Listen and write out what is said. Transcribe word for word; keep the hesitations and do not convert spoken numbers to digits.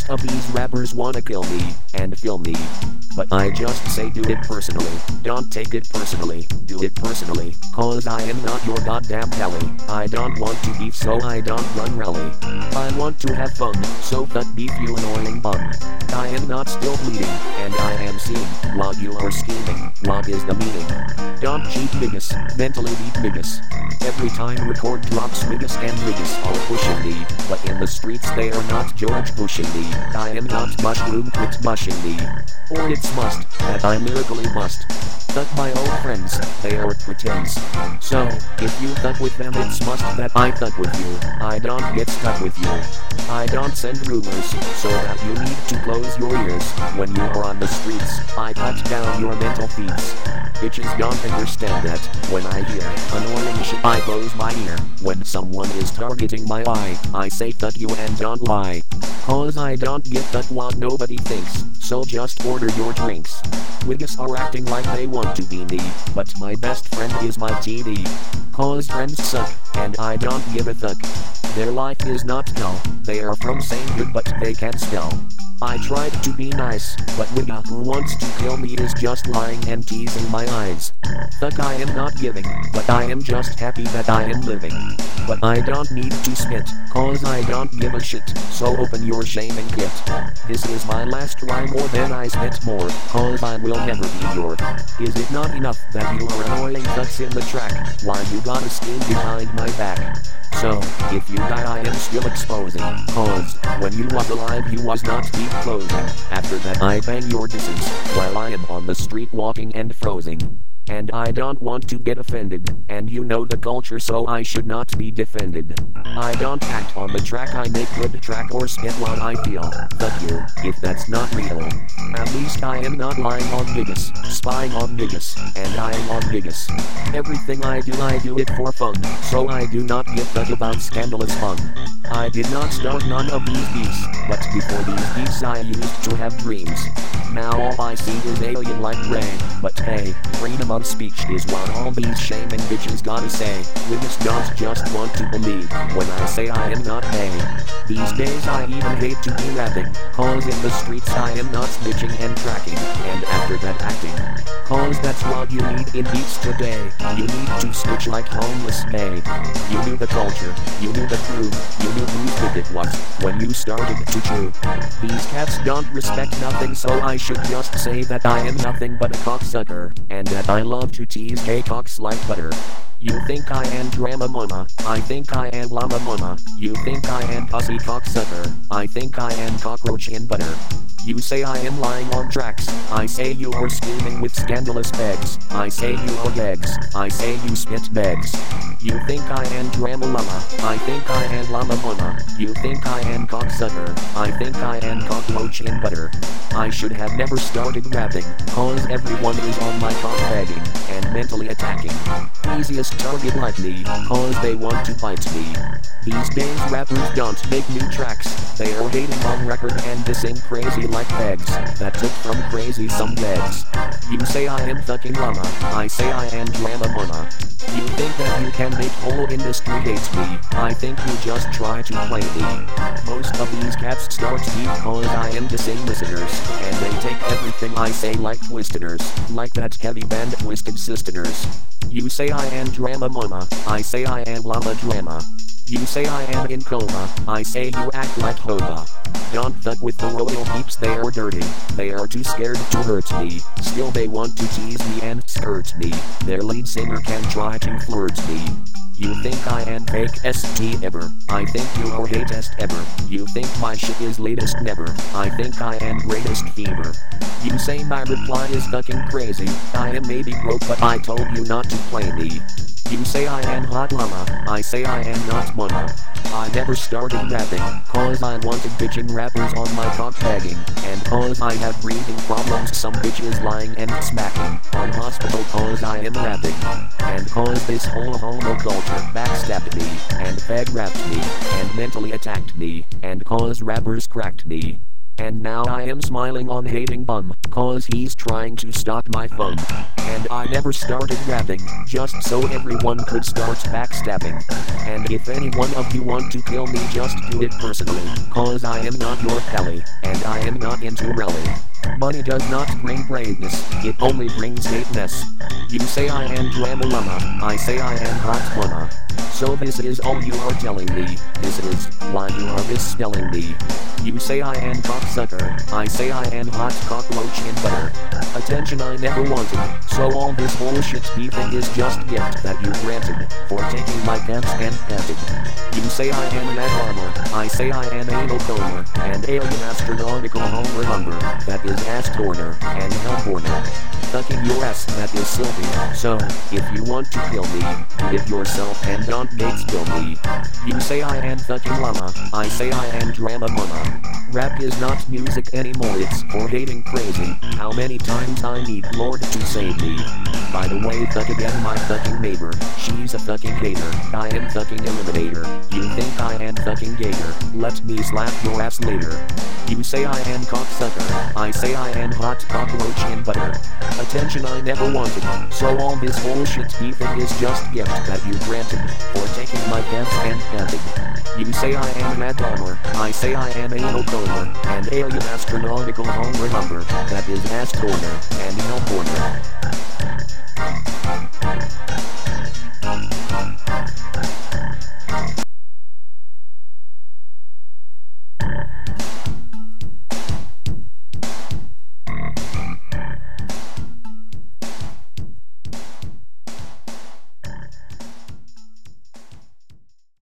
Most of these rappers wanna kill me and kill me. But I just say do it personally. Don't take it personally. Do it personally. Cause I am not your goddamn Kelly. I don't want to beef so I don't run rally. I want to have fun, so fuck beef you annoying bum. I am not still bleeding, and I am seeing while you are scheming. What is the meaning? Don't cheat niggas, mentally beat niggas. Every time record drops niggas and niggas are pushing me. But in the streets they are not George Bushing me. I am not mushroom quit mushing me. Or it's must, that I lyrically must. Fuck my old friends, they are pretends. So, if you fuck with them it's must that I fuck with you. I don't get stuck with you. I don't send rumors, so that you need to close your ears. When you are on the streets, I cut down your mental feeds. Bitches don't understand that. When I hear annoying shit I close my ear. When someone is targeting my eye, I say fuck you and don't lie. Cause I don't give fuck what nobody thinks. So just order your drinks. Wiggas are acting like they want to be me, but my best friend is my T D. Cause friends suck, and I don't give a fuck. Their life is not dull. They are from Saint Good but they can't spell. I tried to be nice, but Wigga who wants to kill me is just lying and teasing my eyes. Fuck I am not giving, but I am just happy that I am living. But I don't need to spit, cause I don't give a shit, so open your shaming kit. This is my last rhyme or then I spit more, cause I will never be your. Is it not enough that you are annoying fucks in the track, while you gotta scheme behind my back? So, if you die I am still exposing, cause when you was alive you was not deep closing. After that I bang your disses, while I am on the street walking and frozen. And I don't want to get offended, and you know the culture so I should not be defended. I don't act on the track, I make good track or spit what I feel. Fuck you, if that's not real. At least I am not lying on niggas, spying on niggas, and I am on niggas. Everything I do I do it for fun, so I do not give fuck about scandalous fun. I did not start none of these beefs, but before these beefs I used to have dreams. Now all I see is alien like rain, but hey, freedom of speech is what all these shaming bitches gotta say. Witness don't just want to believe when I say I am not paid. These days I even hate to be rapping, cause in the streets I am not snitching and tracking, and after that acting. Cause that's what you need in beats today. You need to snitch like homeless babe. You knew the culture, you knew the crew, you knew whose dick it was when you started to chew. These cats don't respect nothing, so I should just say that I am nothing but a cocksucker, and that I love to tease gay cocks like butter. You think I am drama mama, I think I am llama mama. You think I am pussy cocksucker, I think I am cockroach in butter. You say I am lying on tracks, I say you are scheming with scandalous begs. I say you are eggs, I say you spit begs. You think I am drama llama, I think I am llama mama. You think I am cocksucker, I think I am cockroach in butter. I should have never started rapping, cause everyone is on my cock begging and mentally attacking. Easiest target like me, cause they want to bite me. These days rappers don't make new tracks, they are hating on record and dissing crazy like pegs that took from crazy some legs. You say I am fucking llama, I say I am drama mama. You think that you can make whole industry hates me, I think you just try to play me. Most of these cats start deep cause I am dissing listeners, and they take everything I say like twisteders, like that heavy band Twisted Sisters. You say I am drama mama, I say I am llama drama. You say I am in coma, I say you act like Hova. Don't fuck with the royal peeps, they are dirty, they are too scared to hurt me. Still they want to tease me and skirt me, their lead singer can try to flirt me. You think I am fake S T ever, I think you are hatest ever. You think my shit is latest never, I think I am greatest fever. You say my reply is fucking crazy, I am maybe broke but I told you not to play me. You say I am hot llama, I say I am not mama. I never started rapping, cause I wanted bitchin' rappers on my cock begging, and cause I have breathing problems, some bitches lying and smacking on hospital cause I am rapping, and cause this whole homo culture backstabbed me, and fag rapped me, and mentally attacked me, and cause rappers cracked me. And now I am smiling on hating bum, cause he's trying to stop my fun. And I never started rapping, just so everyone could start backstabbing. And if any one of you want to kill me, just do it personally, cause I am not your pally, and I am not into rally. Money does not bring braveness, it only brings hateness. You say I am Dramalama, I say I am hot mama. So this is all you are telling me, this is why you are misspelling me. You say I am cocksucker, I say I am hot cockroach in butter. Attention I never wanted, so all this bullshit beefing is just gift that you granted, for taking my pants and panting. You say I am an armor, I say I am anal comer, and alien astronautical homer humber, that is ass corner, and hellborner. Fucking your ass, that is Sylvie. So, if you want to kill me, do it yourself and don't make spill me. You say I am fucking llama, I say I am drama mama. Rap is not music anymore, it's for hating crazy. How many times I need Lord to save me? By the way, fuck again my fucking neighbor, she's a fucking hater. I am fucking eliminator, you think I am fucking gator, let me slap your ass later. You say I am cocksucker, I say I am hot cockroach in butter. Attention I never wanted, so all this bullshit beefing is just gift that you granted, for taking my pants and panting. You say I am mad bomber, I say I am anal comer, and alien astronautical homer number, that is ass corner, and hell corner.